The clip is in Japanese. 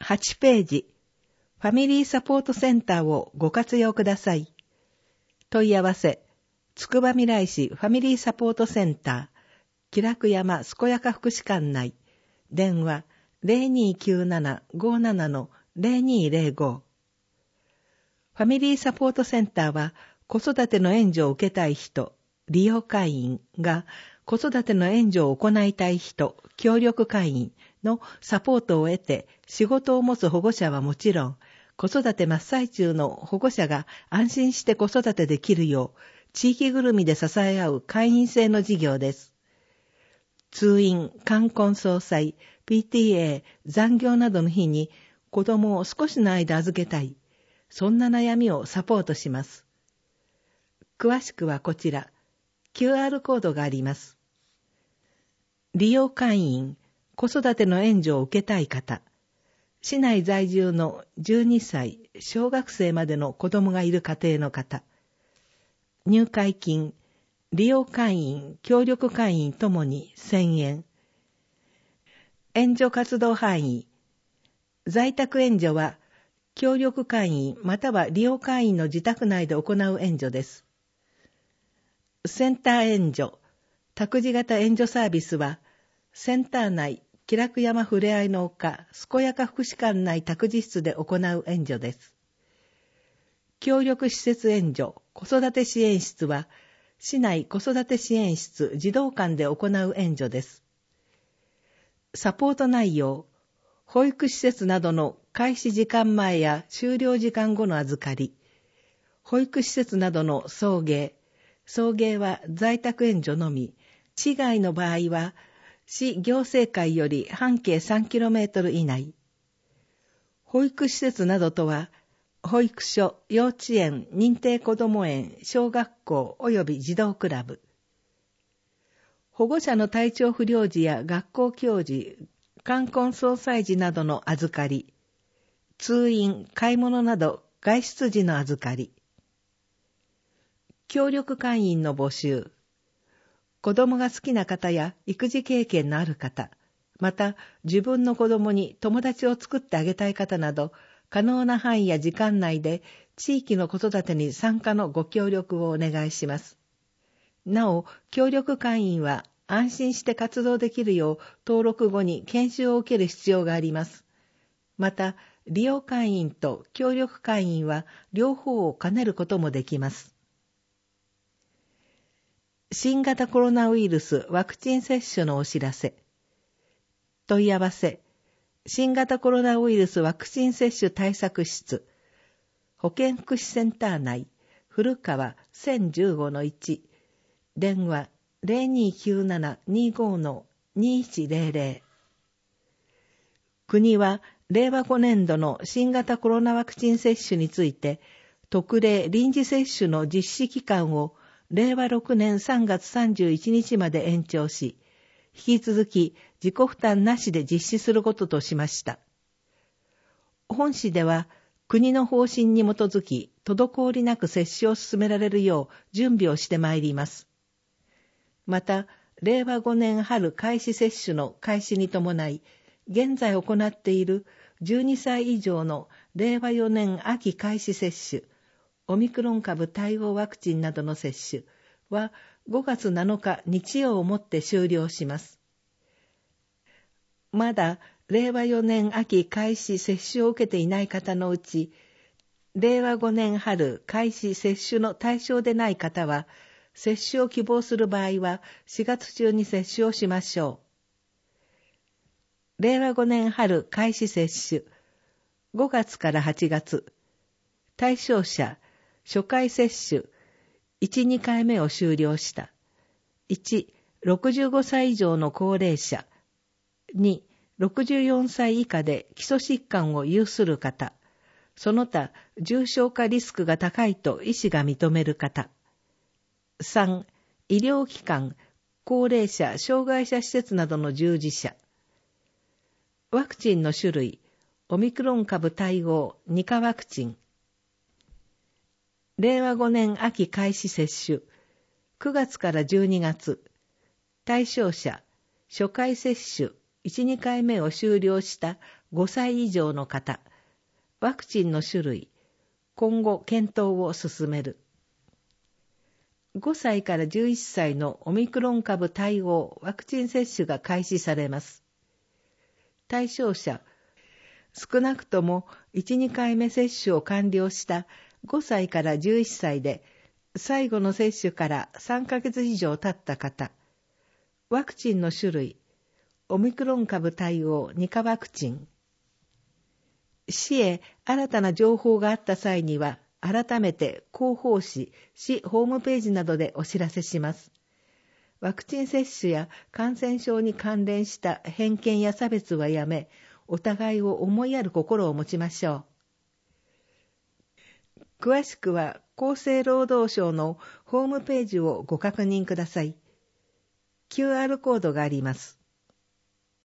8ページ、ファミリーサポートセンターをご活用ください。問い合わせ、つくばみらい市ファミリーサポートセンター、喜楽山健やか福祉館内、電話 0297-57-0205。ファミリーサポートセンターは、子育ての援助を受けたい人、利用会員が、子育ての援助を行いたい人、協力会員のサポートを得て、仕事を持つ保護者はもちろん、子育て真っ最中の保護者が安心して子育てできるよう、地域ぐるみで支え合う会員制の事業です。通院、冠婚葬祭、PTA、残業などの日に子供を少しの間預けたい。そんな悩みをサポートします。詳しくはこちら、QR コードがあります。利用会員、子育ての援助を受けたい方、市内在住の12歳、小学生までの子供がいる家庭の方、入会金、利用会員、協力会員ともに1000円。援助活動範囲、在宅援助は、協力会員または利用会員の自宅内で行う援助です。センター援助、託児型援助サービスは、センター内、喜楽山ふれあいの丘、健やか福祉館内託児室で行う援助です。協力施設援助、子育て支援室は、市内子育て支援室児童館で行う援助です。サポート内容、保育施設などの開始時間前や終了時間後の預かり、保育施設などの送迎は在宅援助のみ、市外の場合は市行政会より半径 3km 以内。保育施設などとは、保育所、幼稚園、認定こども園、小学校及び児童クラブ。保護者の体調不良時や学校教授、冠婚葬祭時などの預かり、通院、買い物など外出時の預かり、協力会員の募集、子供が好きな方や育児経験のある方、また自分の子供に友達を作ってあげたい方など、可能な範囲や時間内で地域の子育てに参加のご協力をお願いします。なお、協力会員は安心して活動できるよう登録後に研修を受ける必要があります。また、利用会員と協力会員は両方を兼ねることもできます。新型コロナウイルスワクチン接種のお知らせ。問い合わせ。新型コロナウイルスワクチン接種対策室。保健福祉センター内。古川 1015-1。電話 0297-25-2100。国は令和5年度の新型コロナワクチン接種について、特例臨時接種の実施期間を令和6年3月31日まで延長し、引き続き自己負担なしで実施することとしました。本市では国の方針に基づき、滞りなく接種を進められるよう準備をしてまいります。また、令和5年春開始接種の開始に伴い、現在行っている12歳以上の令和4年秋開始接種、オミクロン株対応ワクチンなどの接種は5月7日日曜をもって終了します。まだ令和4年秋開始接種を受けていない方のうち、令和5年春開始接種の対象でない方は、接種を希望する場合は4月中に接種をしましょう。令和5年春開始接種、5月から8月、対象者、初回接種、1、2回目を終了した。1、65歳以上の高齢者。2、64歳以下で基礎疾患を有する方。その他、重症化リスクが高いと医師が認める方。3、医療機関、高齢者、障害者施設などの従事者。ワクチンの種類、オミクロン株対応2価ワクチン。令和5年秋開始接種、9月から12月、対象者、初回接種、1、2回目を終了した 5歳以上の方、ワクチンの種類、今後検討を進める。5歳から11歳のオミクロン株対応ワクチン接種が開始されます。対象者、少なくとも1、2回目接種を完了した5歳から11歳で、最後の接種から3ヶ月以上経った方、ワクチンの種類、オミクロン株対応2価ワクチン。市へ新たな情報があった際には、改めて広報誌、市ホームページなどでお知らせします。ワクチン接種や感染症に関連した偏見や差別はやめ、お互いを思いやる心を持ちましょう。詳しくは厚生労働省のホームページをご確認ください。QR コードがあります。